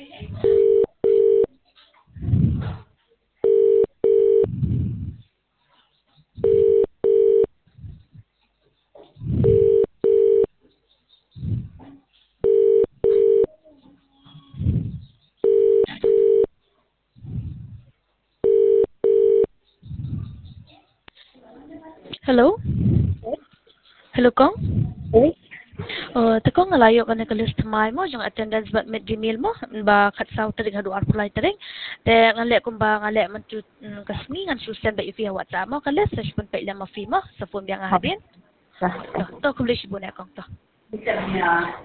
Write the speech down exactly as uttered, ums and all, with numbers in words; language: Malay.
Hello? Hello, Kong? Uy, Uh, teko ngalayo ka na kalis tamay mo, yung attendance ba med Gmail mo, ba katsaw taring haduar pulay taring. Te ngale kung ba ngale man tu kasmi ngan susen ba ifi WhatsApp mo kalis sa pun pa ilang mafi mo sa phone biang hadin. ha. To, to kulish bu na kong to. Bisa niya.